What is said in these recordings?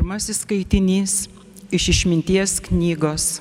Pirmasis skaitinys iš Išminties knygos.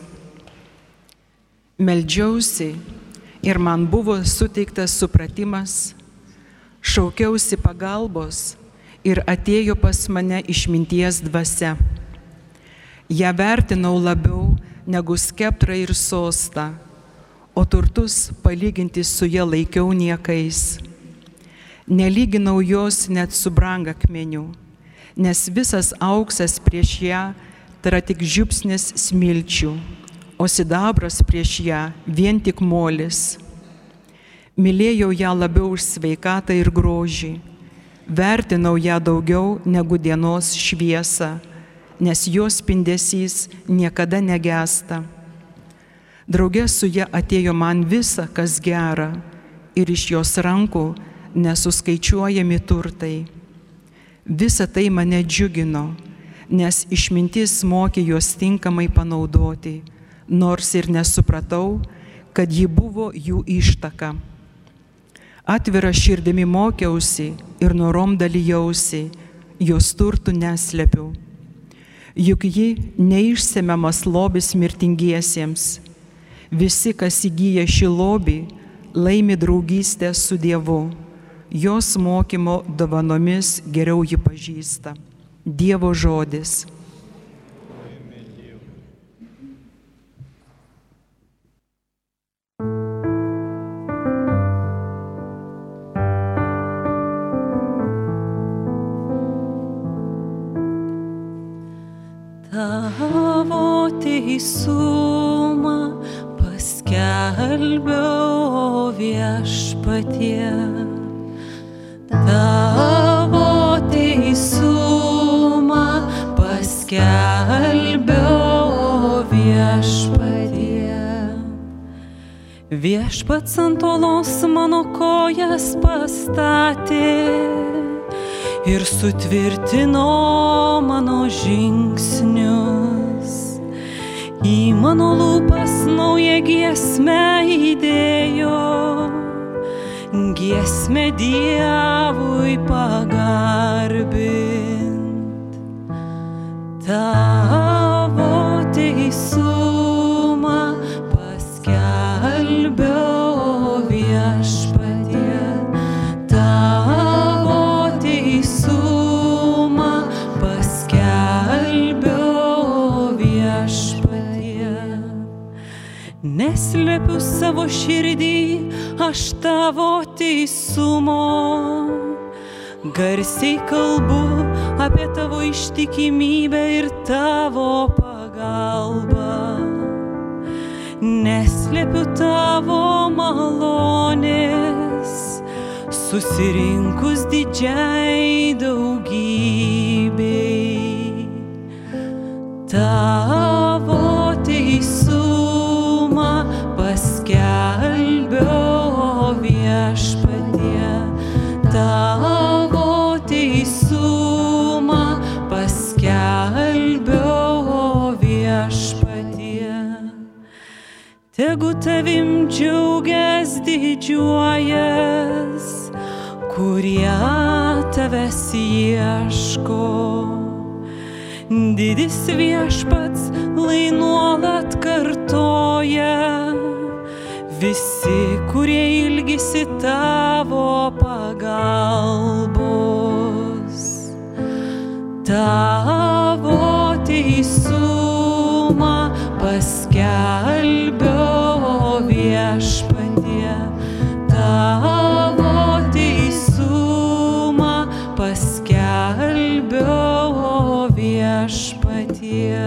Meldžiausi ir man buvo suteiktas supratimas, šaukiausi pagalbos ir atėjo pas mane išminties dvasia. Ja vertinau labiau negu skeptrą ir sostą, o turtus palyginti su ja laikiau niekais. Nelyginau jos net su brangakmeniu, nes visas auksas prieš ją tėra tik žiupsnis smilčių, o sidabras prieš ją vien tik molis. Mylėjau ją labiau už sveikatą ir grožį, vertinau ją daugiau negu dienos šviesą, nes jos spindesys niekada negęsta. Drauge su ja atėjo man visa, kas gera, ir iš jos rankų nesuskaičiuojami turtai. Visa tai mane džiugino, nes išmintis mokė juos tinkamai panaudoti, nors ir nesupratau, kad ji buvo jų ištaka. Atvira širdimi mokiausi ir norom dalijausi, jos turtų neslepiu. Juk ji neišsemiamas lobis mirtingiesiems. Visi, kas įgyja šį lobį, laimi draugystę su Dievu. Jos mokymo dovanomis geriau jį pažįsta. Dievo žodis. Tavo teisumą paskelbiau viešpatie. Tavo teisumą paskelbiau viešpatie. Viešpats ant uolos mano kojas pastatė ir sutvirtino mano žingsnius. Į mano lūpas naują giesmę įdėjo, giesmę Dievui pagarbint. Tavo teisumą paskelbiau viešpatie. Tavo teisumą paskelbiau viešpatie. Neslepiu savo širdį aš tavo teisumo, garsiai kalbu apie tavo ištikimybę ir tavo pagalbą. Neslepiu tavo malonės, susirinkus didžiai daugybei. Tavo teisumą paskelbiau viešpatie. Tavo teisumą paskelbiau viešpatie. Tegu tavim džiaugias didžiuojas, kurie tavęs ieško. Didis viešpats lai nuolat kartoja, visi, kurie ilgisi tavo pagalbos. Tavo teisumą paskelbiau viešpatie. Tavo teisumą paskelbiau viešpatie.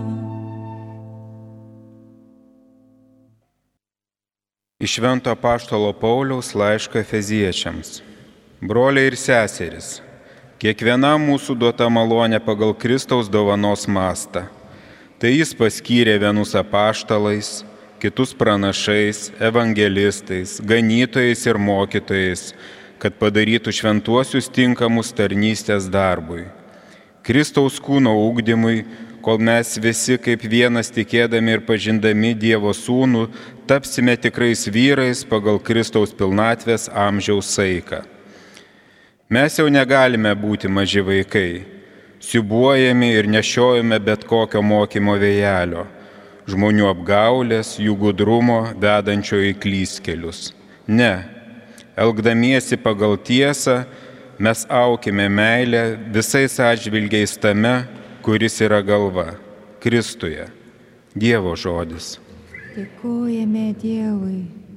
Iš Švento apaštalo Pauliaus laiško Efeziečiams. Broliai ir seserys, kiekviena mūsų duota malonė pagal Kristaus dovanos mastą. Tai jis paskyrė vienus apaštalais, kitus pranašais, evangelistais, ganytojais ir mokytojais, kad padarytų šventuosius tinkamus tarnystės darbui. Kristaus kūno ugdymui, kol mes visi kaip vienas tikėdami ir pažindami Dievo Sūnų tapsime tikrais vyrais pagal Kristaus pilnatvės amžiaus saiką. Mes jau negalime būti maži vaikai. siubuojami ir nešiojami bet kokio mokymo vėjelio, žmonių apgaulės, jų gudrumo vedančio į klystkelius. Ne, elgdamiesi pagal tiesą, mes aukime meilę visais atžvilgiais tame, kuris yra galva, Kristuje, Dievo žodis. Dėkojame Dievui.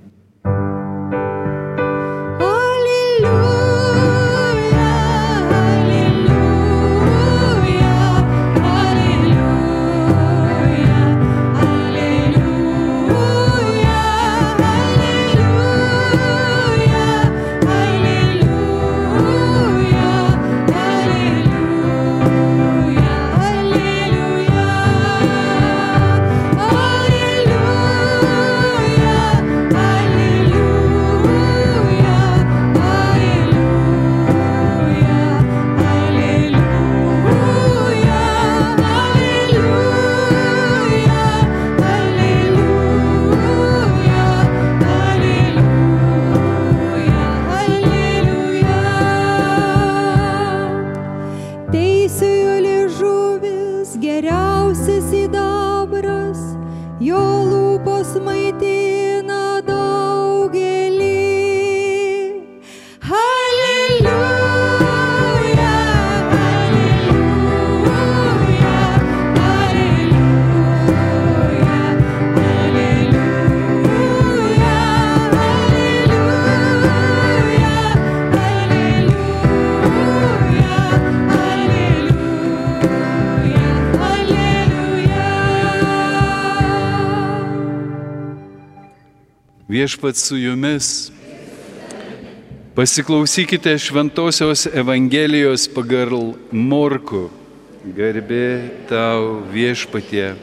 Viešpats su jumis. Pasiklausykite Šventosios Evangelijos pagal Morkų. Garbė tau, Viešpatie.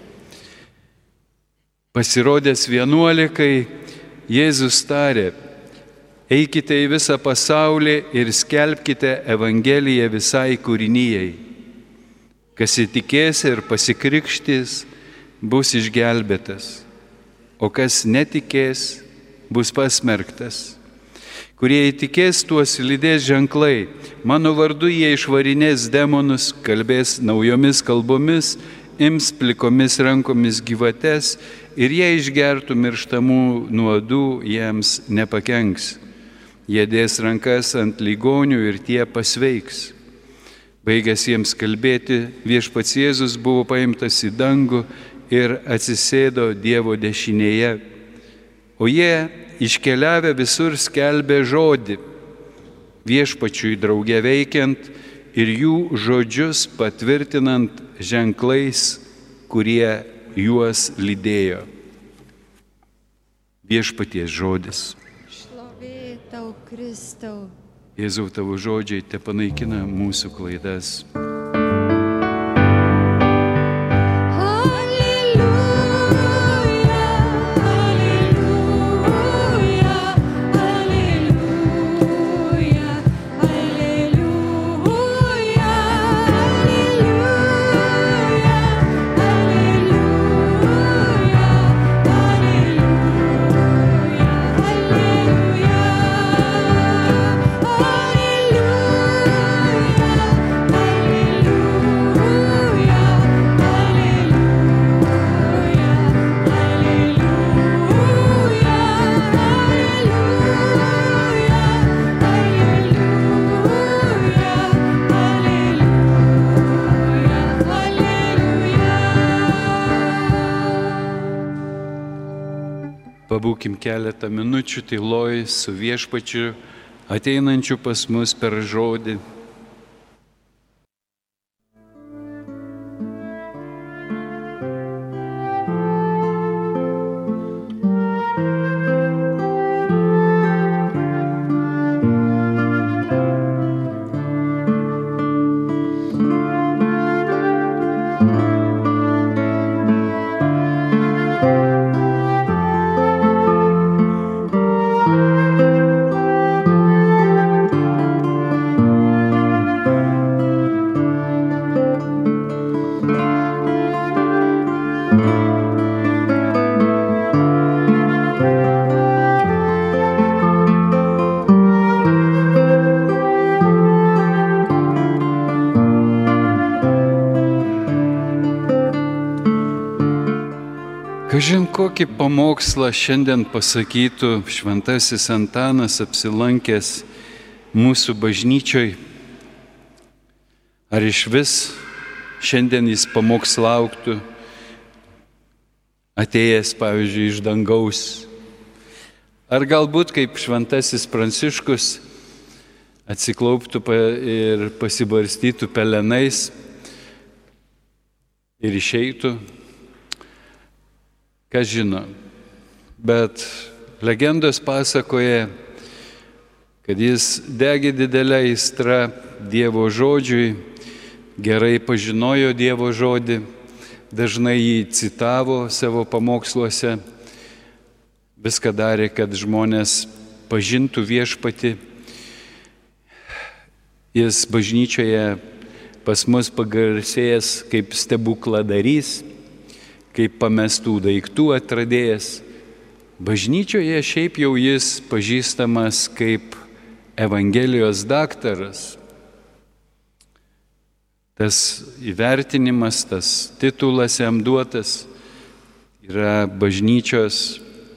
Pasirodęs 11, Jėzus tarė: eikite į visą pasaulį ir skelbkite Evangeliją visai kūrinijai. Kas įtikės ir pasikrikštys, bus išgelbėtas, o kas netikės, bus pasmerktas. Kurie įtikės, tuos lydės ženklai. Mano vardu jie išvarinės demonus, kalbės naujomis kalbomis, ims plikomis rankomis gyvates ir jie išgertų mirštamų nuodų, jiems nepakenks. Jie dės rankas ant ligonių ir tie pasveiks. Baigęs jiems kalbėti, Viešpats Jėzus buvo paimtas į dangų ir atsisėdo Dievo dešinėje, o jie iškeliavę visur skelbė žodį, Viešpačiui drauge veikiant ir jų žodžius patvirtinant ženklais, kurie juos lydėjo. Viešpaties žodis. Šlovė tau, Kristau. Jėzau, tavo žodžiai tepanaikina mūsų klaidas. Pabūkim keletą minučių tyloj su Viešpačiu, ateinančiu pas mus per žodį. Kažin kokį pamokslą šiandien pasakytų šventasis Antanas apsilankęs mūsų bažnyčioj. Ar iš vis šiandien jis pamokslauktų, atėjęs, pavyzdžiui, iš dangaus. Ar galbūt kaip šventasis Pranciškus atsiklauptų ir pasibarstytų pelenais ir išeitų. Kas žino. Bet legendos pasakoja, kad jis degė didelę aistrą Dievo žodžiui, gerai pažinojo Dievo žodį, dažnai jį citavo savo pamoksluose, viską darė, kad žmonės pažintų viešpatį. Jis bažnyčioje pas mus pagarsėjęs kaip stebukladarys, kaip pamestų daiktų atradėjas. Bažnyčioje šiaip jau jis pažįstamas kaip Evangelijos daktaras. Tas įvertinimas, tas titulas jam duotas yra bažnyčios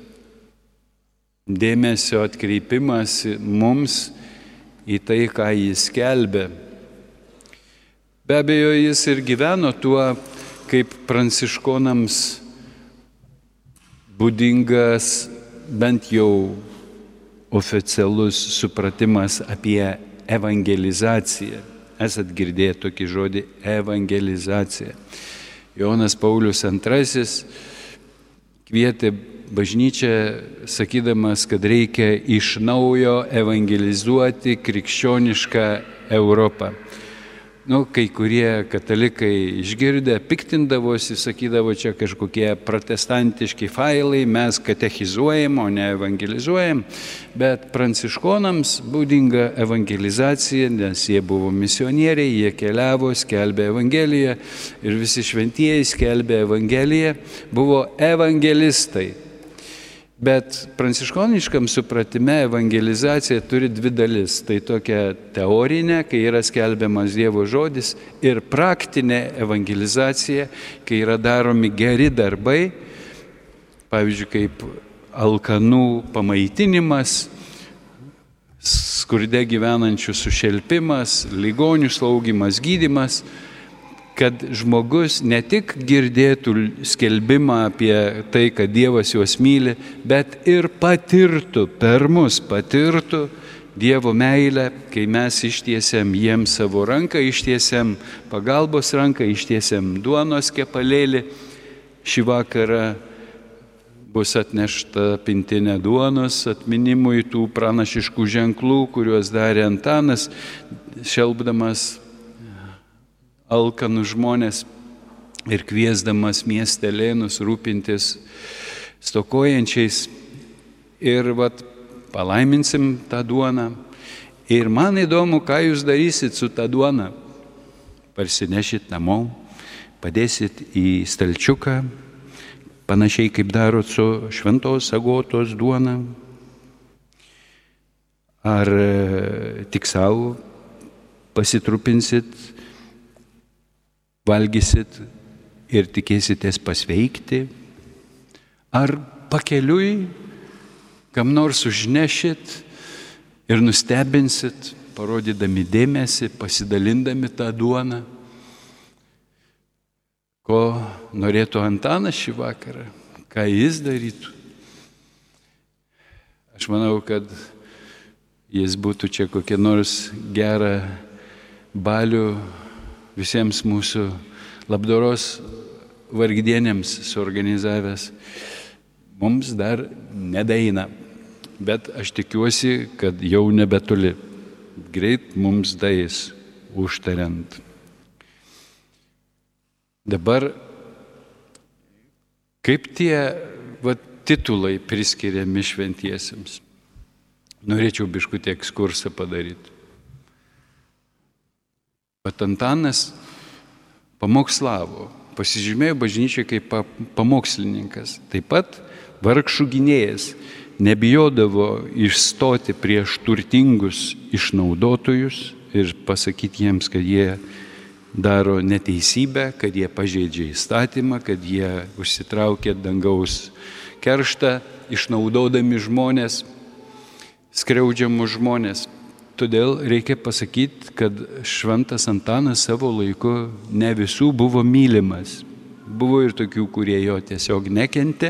dėmesio atkreipimas mums į tai, ką jis skelbė. Be abejo, jis ir gyveno tuo, kaip pranciškonams būdingas bent jau oficialus supratimas apie evangelizaciją. Esat girdėję tokį žodį evangelizacija. Jonas Paulius II kvietė bažnyčią, sakydamas, kad reikia iš naujo evangelizuoti krikščionišką Europą. Kai kurie katalikai išgirdę piktindavosi, sakydavo, čia kažkokie protestantiški failai, mes katechizuojam, o ne evangelizuojam, bet pranciškonams būdinga evangelizacija, nes jie buvo misionieriai, jie keliavo, skelbė evangeliją ir visi šventieji skelbė evangeliją, buvo evangelistai. Bet pranciškoniškam supratime evangelizacija turi dvi dalis. Tai tokia teorinė, kai yra skelbiamas Dievo žodis, ir praktinė evangelizacija, kai yra daromi geri darbai, pavyzdžiui, kaip alkanų pamaitinimas, skurde gyvenančių sušelpimas, ligonių slaugimas, gydymas, kad žmogus ne tik girdėtų skelbimą apie tai, kad Dievas juos myli, bet ir patirtų, per mus patirtų Dievo meilę, kai mes ištiesiam jiems savo ranką, ištiesiam pagalbos ranką, ištiesiam duonos kepalėlį. Šį vakarą bus atnešta pintinė duonos atminimui tų pranašiškų ženklų, kuriuos darė Antanas, šelbdamas alkanus žmonės ir kviesdamas miestelėnus rūpintis stokojančiais. Ir palaiminsim tą duoną. Ir man įdomu, ką jūs darysit su tą duoną. Parsinešit namo, padėsit į stalčiuką, panašiai kaip darot su šventos agotos duona. Ar tik savo pasitrupinsit, valgysit ir tikėsitės pasveikti? Ar pakeliui kam nors užnešit ir nustebinsit, parodydami dėmesį, pasidalindami tą duoną? Ko norėtų Antanas šį vakarą? Ką jis darytų? Aš manau, kad jis būtų čia kokią nors gerą balių visiems mūsų labdaros vargdienėms suorganizavęs. Mums dar nedaeina, bet aš tikiuosi, kad jau nebetoli. Greit mums daeis užtariant. Dabar, kaip tie titulai priskiriami šventiesiems? Norėčiau biškutį ekskursą padaryti. Bet Antanas pamokslavo, pasižymėjo bažnyčiai kaip pamokslininkas. Taip pat vargšų gynėjas, nebijodavo išstoti prieš turtingus išnaudotojus ir pasakyti jiems, kad jie daro neteisybę, kad jie pažeidžia įstatymą, kad jie užsitraukia dangaus kerštą, išnaudodami žmonės, skriaudžiamus žmonės. Todėl reikia pasakyti, kad šventas Antanas savo laiku ne visų buvo mylimas. Buvo ir tokių, kurie jo tiesiog nekentė.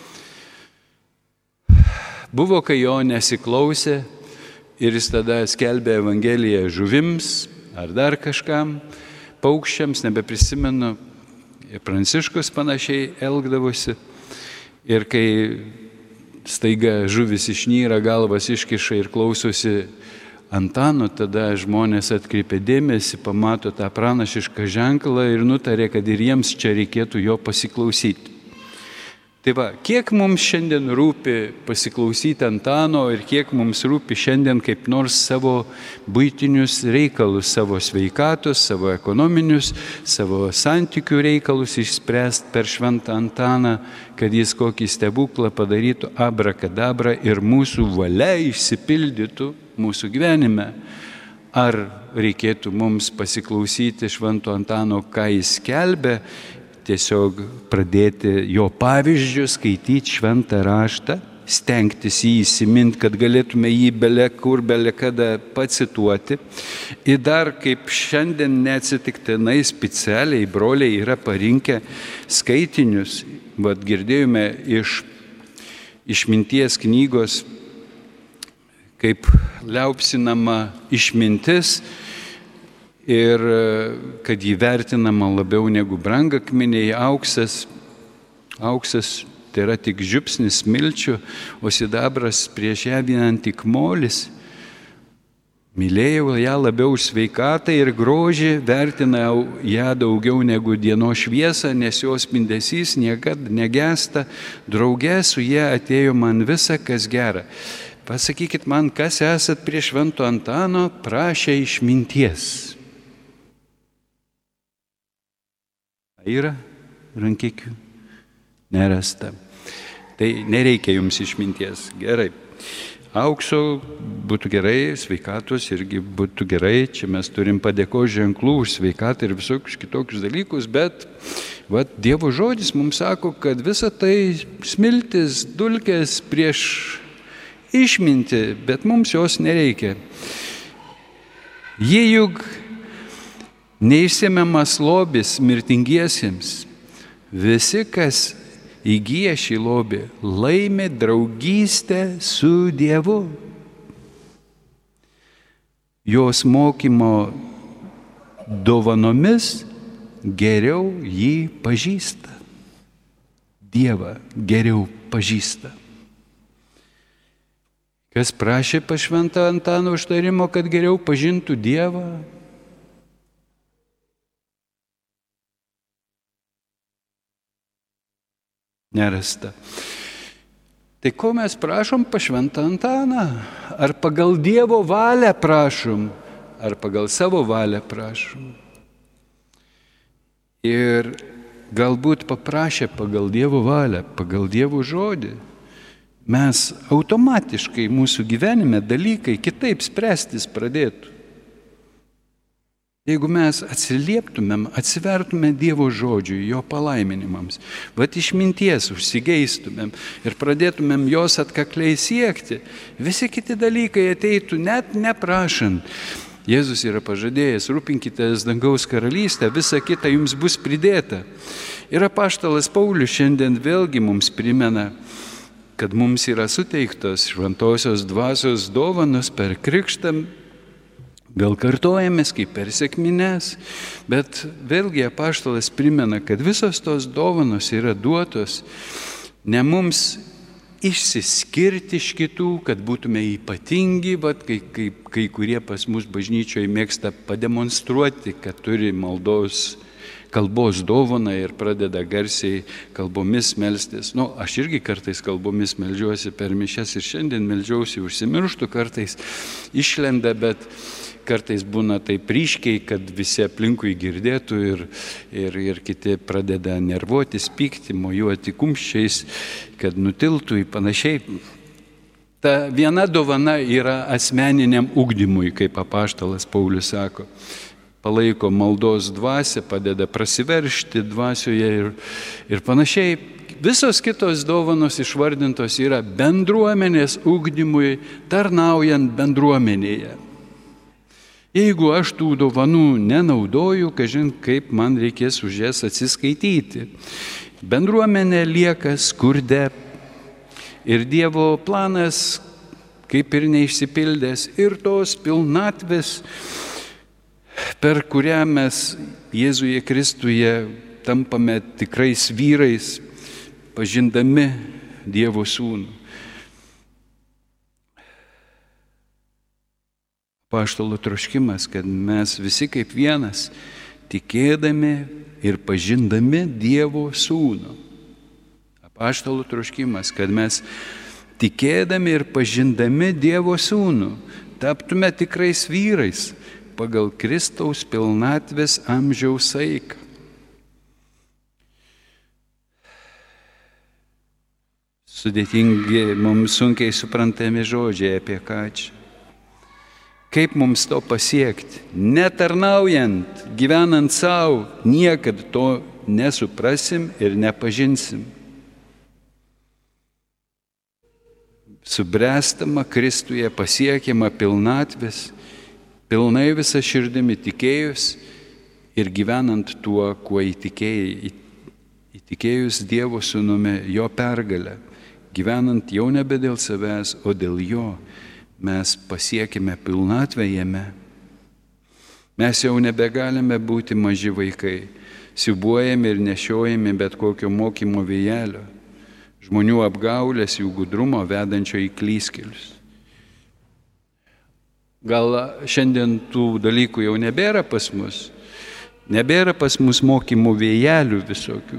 Buvo, kai jo nesiklausė ir jis tada skelbė Evangeliją žuvims ar dar kažkam, paukščiams, nebeprisimenu, Pranciškus panašiai elgdavosi. Ir kai staiga žuvis išnyra, galvas iškiša ir klausosi Antano, tada žmonės atkreipė dėmesį, pamato tą pranašišką ženklą ir nutarė, kad ir jiems čia reikėtų jo pasiklausyti. Tai va, kiek mums šiandien rūpi pasiklausyti Antano ir kiek mums rūpi šiandien kaip nors savo buitinius reikalus, savo sveikatus, savo ekonominius, savo santykių reikalus išspręsti per šventą Antaną, kad jis kokį stebuklą padarytų abrakadabra ir mūsų valia išsipildytų mūsų gyvenime. Ar reikėtų mums pasiklausyti švento Antano, ką jis skelbė, tiesiog pradėti jo pavyzdžių, skaityti šventą raštą, stengtis jį įsiminti, kad galėtume jį bele kur, bele kada pacituoti. Ir dar kaip šiandien neatsitiktinai specialiai broliai yra parinkę skaitinius, vat girdėjome iš išminties knygos, kaip liaupsinama išmintis, ir kad jį vertinama labiau negu brangakmeniai, auksas tai yra tik žiupsnis smilčių, o sidabras prieš ją vien tik molis. Mylėjau ją labiau už sveikatą ir grožį, vertinau ją daugiau negu dienos šviesą, nes jos spindesys niekad negesta, drauge su ją atėjo man visa, kas gera. Pasakykit man, kas esat prie švento Antano prašę išminties. Yra rankikių? Nerasta. Tai nereikia jums išminties. Gerai. Aukso būtų gerai, sveikatos irgi būtų gerai. Čia mes turim padėkos ženklų už sveikatą ir visokius kitokius dalykus, bet Dievo žodis mums sako, kad visa tai smiltis, dulkės prieš išmintį, bet mums jos nereikia. Jie juk neišsemiamas lobis mirtingiesiems. Visi, kas įgyja šį lobį, laimi draugystę su Dievu. Jos mokymo dovanomis geriau jį pažįsta. Dievą geriau pažįsta. Kas prašė pas šventą Antaną užtarimo, kad geriau pažintų Dievą? Nerasta. Tai ko mes prašom pas šventą Antaną? Ar pagal Dievo valią prašom, ar pagal savo valią prašom? Ir galbūt paprašę pagal Dievo valią, pagal Dievo žodį, mes automatiškai mūsų gyvenime dalykai kitaip spręstis pradėtų. Jeigu mes atsilieptumėm, atsivertumėm Dievo žodžiui, jo palaiminimams, išminties užsigeistumėm ir pradėtumėm jos atkakliai siekti, visi kiti dalykai ateitų net neprašant. Jėzus yra pažadėjęs, rūpinkitės dangaus karalystę, visa kita jums bus pridėta. Ir apaštalas Paulius šiandien vėlgi mums primena, kad mums yra suteiktos šventosios dvasios dovanos per krikštą. Gal kartojamės kaip per sekmines, bet vėlgi apaštalas primena, kad visos tos dovanos yra duotos ne mums išsiskirti iš kitų, kad būtume ypatingi, kai kurie pas mus bažnyčioje mėgsta pademonstruoti, kad turi kalbos dovaną ir pradeda garsiai kalbomis melstis. Aš irgi kartais kalbomis meldžiuosi per mišias ir šiandien meldžiausi, užsimirštu, kartais išlenda, bet kartais būna taip ryškiai, kad visi aplinkui girdėtų ir kiti pradeda nervuotis, pykti, mojuoti kumščiais, kad nutiltų į panašiai. Ta viena dovana yra asmeniniam ugdymui, kaip apaštalas Paulius sako. palaiko maldos dvasią, padeda prasiveršti dvasioje ir panašiai. Visos kitos dovanos išvardintos yra bendruomenės ugdymui, tarnaujant bendruomenėje. Jeigu aš tų dovanų nenaudoju, kažin kaip man reikės už jas atsiskaityti. Bendruomenė lieka skurde ir Dievo planas kaip ir neišsipildęs ir tos pilnatvės, per kurią mes Jėzuje Kristuje tampame tikrais vyrais, pažindami Dievo Sūnų. Apaštalo troškimas, kad mes visi kaip vienas, tikėdami ir pažindami Dievo Sūnų. Apaštalo troškimas, kad mes tikėdami ir pažindami Dievo Sūnų taptume tikrais vyrais pagal Kristaus pilnatvės amžiaus saiką. Sudėtingi, mums sunkiai suprantami žodžiai apie ką čia. Kaip mums to pasiekti? Netarnaujant, gyvenant savo, niekad to nesuprasim ir nepažinsim. Subręstama Kristuje pasiekiama pilnatvės, pilnai visą širdimi tikėjus ir gyvenant tuo, kuo įtikėjai, įtikėjus Dievo Sūnumi, jo pergalę, gyvenant jau nebe dėl savęs, o dėl jo. Mes pasiekime pilnatvę jame. Mes jau nebegalime būti maži vaikai, siūbuojami ir nešiojami bet kokio mokymo vėjelio, žmonių apgaulės, jų gudrumo vedančio į klystkelius. Gal šiandien tų dalykų jau nebėra pas mus mokymų vėjelių visokių.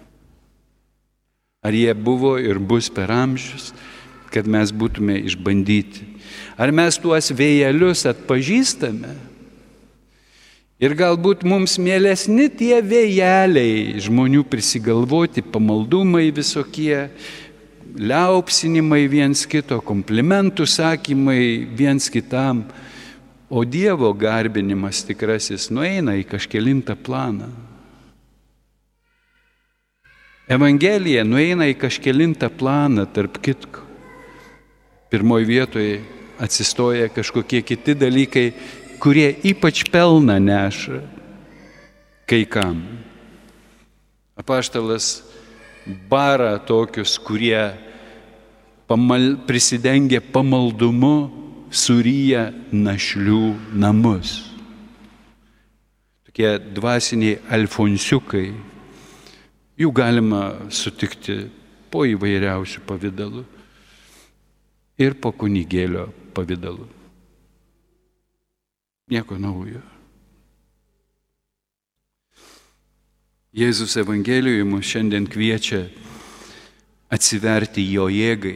Ar jie buvo ir bus per amžius, kad mes būtume išbandyti? Ar mes tuos vėjelius atpažįstame? Ir galbūt mums mielesni tie vėjeliai, žmonių prisigalvoti, pamaldumai visokie, liaupsinimai viens kito, komplimentų sakymai viens kitam, o Dievo garbinimas tikrasis nueina į kažkelintą planą. Evangelija nueina į kažkelintą planą, tarp kitko. Pirmoje vietoje atsistoja kažkokie kiti dalykai, kurie ypač pelną neša kai kam. Apaštalas bara tokius, kurie prisidengia pamaldumu, suryja našlių namus. Tokie dvasiniai alfonsiukai. Jų galima sutikti po įvairiausių pavydalų ir po kunigėlio pavidalu. Nieko naujo. Jėzus Evangelijoje mus šiandien kviečia atsiverti jo jėgai.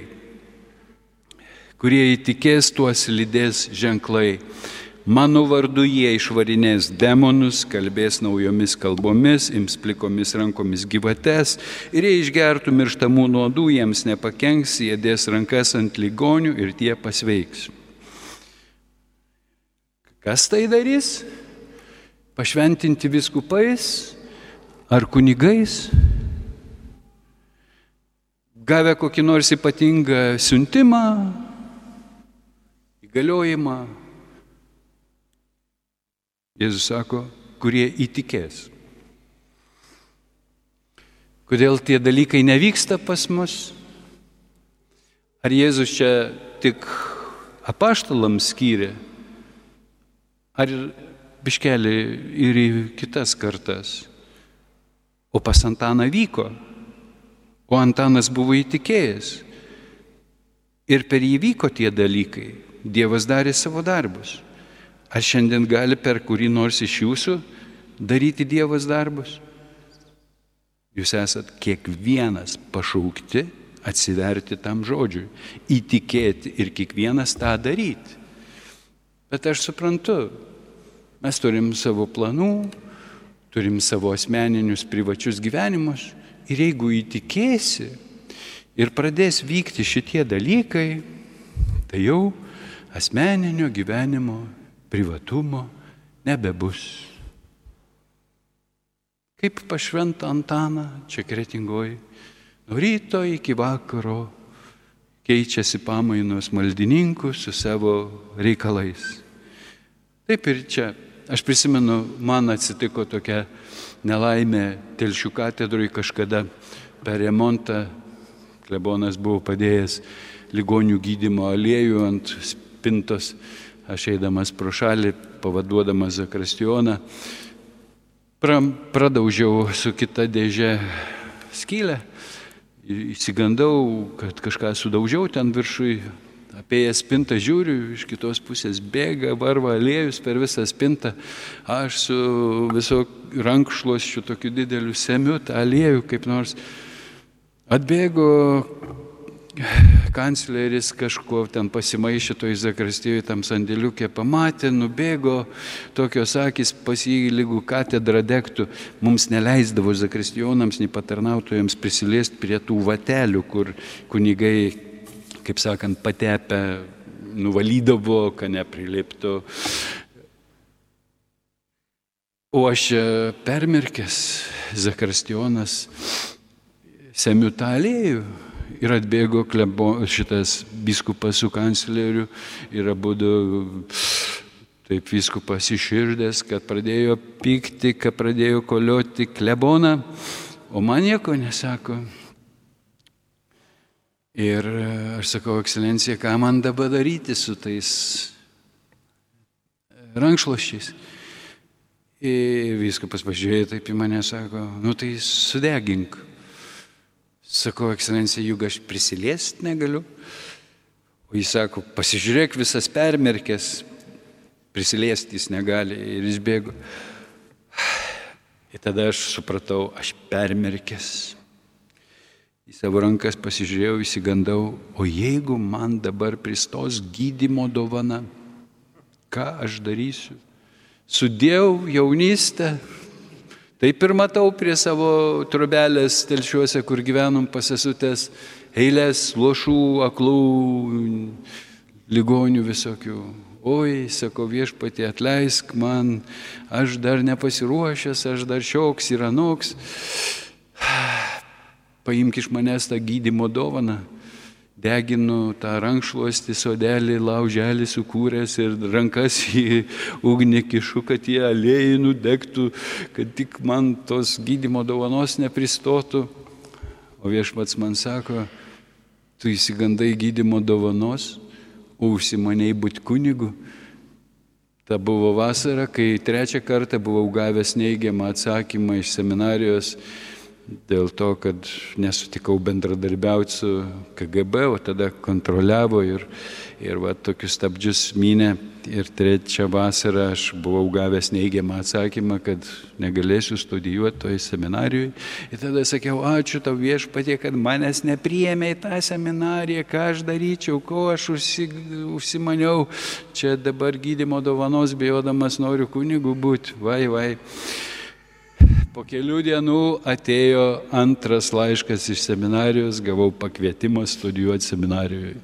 Kurie įtikės, tuos lydės ženklai. Mano vardu jie išvarinės demonus, kalbės naujomis kalbomis, ims plikomis rankomis gyvates ir jei išgertų mirštamų nuodų, jiems nepakenks, jie dės rankas ant ligonių ir tie pasveiks. Kas tai darys? Pašventinti vyskupais ar kunigais? Gavę kokį nors ypatingą siuntimą, įgaliojimą? Jėzus sako, kurie įtikės. Kodėl tie dalykai nevyksta pas mus? Ar Jėzus čia tik apaštalams skyrė? Ar biškelį ir į kitas kartas? O pas Antaną vyko. O Antanas buvo įtikėjęs. Ir per jį vyko tie dalykai. Dievas darė savo darbus. Ar šiandien gali per kurį nors iš jūsų daryti Dievas darbus? Jūs esat kiekvienas pašaukti atsiverti tam žodžiui, įtikėti ir kiekvienas tą daryti. Bet aš suprantu, mes turim savo planų, turim savo asmeninius privačius gyvenimus ir jeigu įtikėsi ir pradės vykti šitie dalykai, tai jau asmeninio gyvenimo privatumo nebebus. kaip pas Šventą Antaną, čia Kretingoj, nuo ryto iki vakaro keičiasi pamainos maldininkų su savo reikalais. Taip ir čia. Aš prisimenu, man atsitiko tokia nelaimė Telšių katedroje kažkada per remontą. Klebonas buvo padėjęs ligonių gydymo aliejų ant spintos. Aš eidamas pro šalį, pavaduodamas zakristijoną, pradaužiau su kita dėže skylę. Įsigandau, kad kažką sudaužiau ten viršui. Apėjęs spintą žiūriu, iš kitos pusės bėga, varva aliejus per visą spintą. Aš su viso rankšluosčiu tokiu dideliu semiu tą aliejų kaip nors. Atbėgo kancleris kažko ten pasimaišė toj zakristijoje tam sandėliukė, pamatė, nubėgo, tokios akis pas jį lygų katedra degtų. Mums neleisdavo zakristijonams, nei patarnautojams prisiliesti prie tų vatelių, kur kunigai, kaip sakant, patepę nuvalydavo, kad nepriliptų. O aš permirkęs zakristijonas semiu tą aliejų ir atbėgo šitas vyskupas su kancleriu ir abudu taip vyskupas iširdęs, kad pradėjo pykti, kad pradėjo kolioti kleboną, o man nieko nesako. Ir aš sakau, ekscelencija, ką man dabar daryti su tais rankšluosčiais? Ir vyskupas pažiūrėjo taip į mane, sako, nu tai sudegink. Sakau, ekscelencija, juk aš prisiliesti negaliu. O jis sako, pasižiūrėk, visas permerkęs, prisiliesti jis negali ir jis bėgo. Ir tada aš supratau, aš permerkęs. Į savo rankas pasižiūrėjau, įsigandau, o jeigu man dabar pristos gydymo dovana, ką aš darysiu? Sudėjau jaunystę, taip ir matau prie savo trobelės Telšiuose, kur gyvenom pasisutęs, eilės lošų, aklų, ligonių visokių. Oi, sako, Viešpatie, atleisk man, aš dar nepasiruošęs, aš dar šioks ir anoks. Paimk iš manęs tą gydymo dovaną. Deginu tą rankšluostį, sodelį, lauželį sukūręs ir rankas į ugnį kišu, kad tie aliejai nudegtų, kad tik man tos gydymo dovanos nepristotų. O Viešpats man sako, tu įsigandai gydymo dovanos, o užsimanei būti kunigu. Ta buvo vasara, kai trečią kartą buvau gavęs neigiamą atsakymą iš seminarijos, dėl to, kad nesutikau bendradarbiauti su KGB, o tada kontroliavo ir va, tokius stabdžius mynė. Ir trečią vasarą aš buvau gavęs neigiamą atsakymą, kad negalėsiu studijuoti toj seminarijoje. Ir tada sakiau, ačiū tau Viešpatie, kad manęs nepriėmė į tą seminariją, ką aš daryčiau, ko aš užsimaniau. Čia dabar gydymo dovanos bijodamas noriu kunigu būti. Vai. Po kelių dienų atėjo antras laiškas iš seminarijos, gavau pakvietimą studijuoti seminarijoje.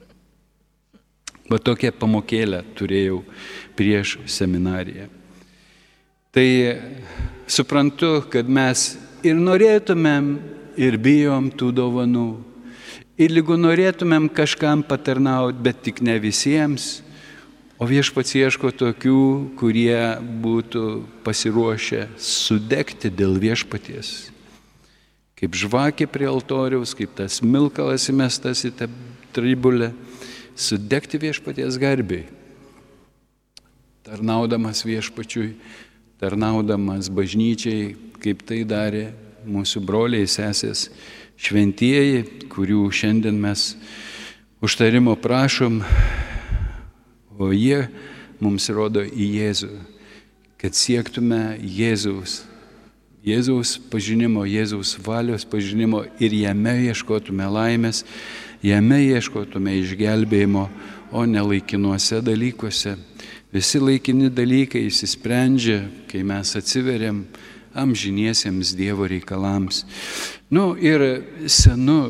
Va tokią pamokėlę turėjau prieš seminariją. Tai suprantu, kad mes ir norėtumėm, ir bijom tų dovanų. Ir lygu norėtumėm kažkam patarnauti, bet tik ne visiems. O Viešpats ieško tokių, kurie būtų pasiruošę sudegti dėl Viešpaties. Kaip žvakė prie altoriaus, kaip tas smilkalas įmestas į tą tribulę, sudegti Viešpaties garbiai. Tarnaudamas Viešpačiui, tarnaudamas bažnyčiai, kaip tai darė mūsų broliai, sesės, šventieji, kurių šiandien mes užtarimo prašom. O jie mums rodo į Jėzų, kad siektume Jėzaus pažinimo, Jėzaus valios pažinimo ir jame ieškotume laimės, jame ieškotume išgelbėjimo, o ne laikinuose dalykuose. Visi laikini dalykai išsisprendžia, kai mes atsiveriam amžiniesiems Dievo reikalams. Ir senu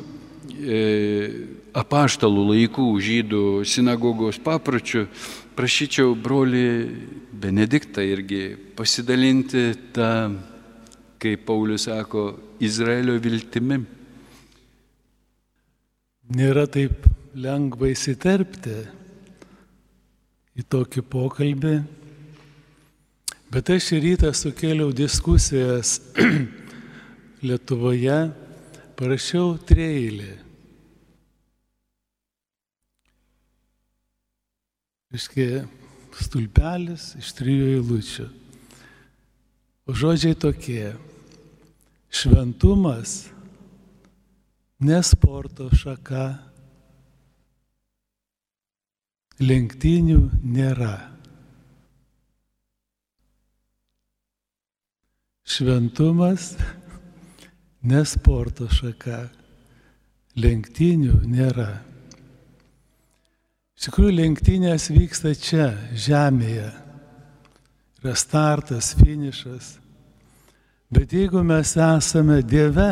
apaštalų laikų žydų sinagogos papročių prašyčiau brolį Benediktą irgi pasidalinti tą kaip Paulius sako, Izraelio viltimi. Nėra taip lengva įsiterpti į tokį pokalbį, bet aš šį rytą sukėliau diskusijas Lietuvoje, parašiau treilį. Iškia stulpelis iš 3 eilučių. O žodžiai tokie: šventumas ne sporto šaka, lenktynių nėra. Šventumas ne sporto šaka, lenktynių nėra. Iš tikrųjų, lenktynės vyksta čia, žemėje. Yra startas, finišas. Bet jeigu mes esame Dieve,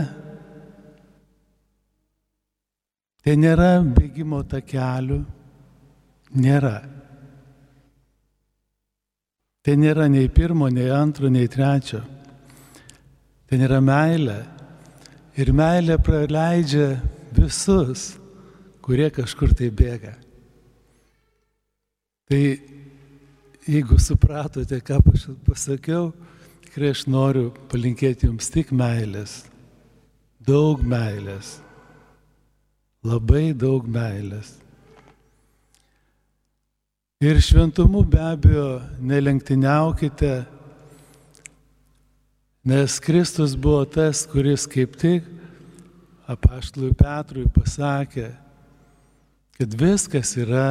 tai nėra bėgimo takelių, nėra. Tai nėra nei pirmo, nei antro, nei trečio. Tai nėra meilė. Ir meilė praleidžia visus, kurie kažkur tai bėga. Tai jeigu supratote, ką pasakiau, tikrai aš noriu palinkėti jums tik meilės. Daug meilės. Labai daug meilės. Ir šventumu be abejo nelenktyniaukite, nes Kristus buvo tas, kuris kaip tik apaštalui Petrui pasakė, kad viskas yra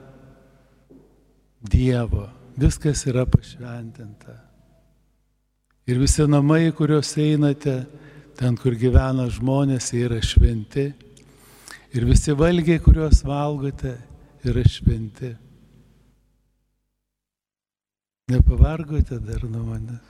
Dievo, viskas yra pašventinta. Ir visi namai, kuriuos einate, ten, kur gyvena žmonės, jie yra šventi. Ir visi valgiai, kuriuos valgote, yra šventi. Nepavargote dar nuo manęs?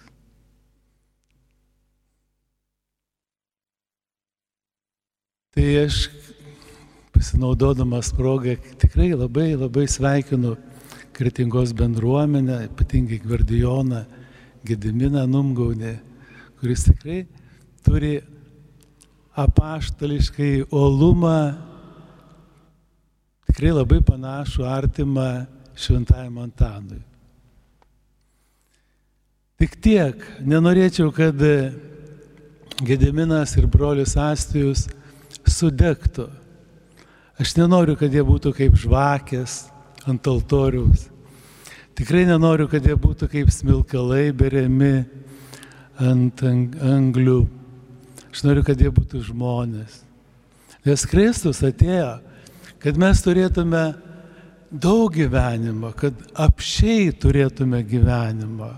Tai aš, pasinaudodamas progą, tikrai labai sveikinu Kretingos bendruomenę, ypatingai Gvardijoną, Gediminą Numgaunį, kuris tikrai turi apaštališkai uolumą, tikrai labai panašų, artimą Šventajam Antanui. Tik tiek, nenorėčiau, kad Gediminas ir brolis Astijus sudegtų. Aš nenoriu, kad jie būtų kaip žvakės ant altoriaus. Tikrai nenoriu, kad jie būtų kaip smilkalai beriami ant anglių. Aš noriu, kad jie būtų žmonės. Nes Kristus atėjo, kad mes turėtume daug gyvenimo, kad apsčiai turėtume gyvenimo.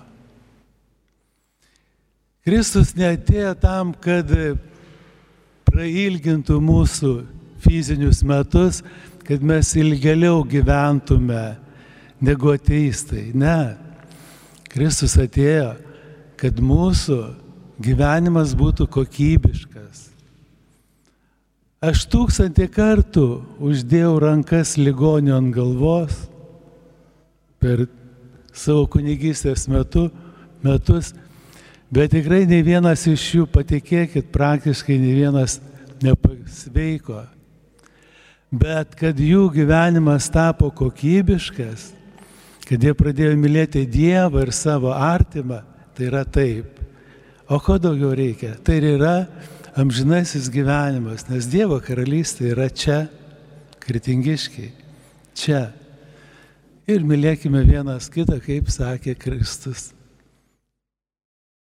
Kristus neatėjo tam, kad prailgintų mūsų fizinius metus, kad mes ilgėliau gyventume negu ateistai. Ne. Kristus atėjo, kad mūsų gyvenimas būtų kokybiškas. Aš 1000 kartų uždėjau rankas ligonių ant galvos per savo kunigystės metus, bet tikrai nei vienas iš jų, patikėkit, praktiškai nei vienas nepasveiko. Bet kad jų gyvenimas tapo kokybiškas, kad jie pradėjo mylėti Dievą ir savo artimą, tai yra taip. O ko daugiau reikia? Tai yra amžinasis gyvenimas, nes Dievo karalystė yra čia, Kretingiškiai, čia. Ir mylėkime vienas kitą, kaip sakė Kristus.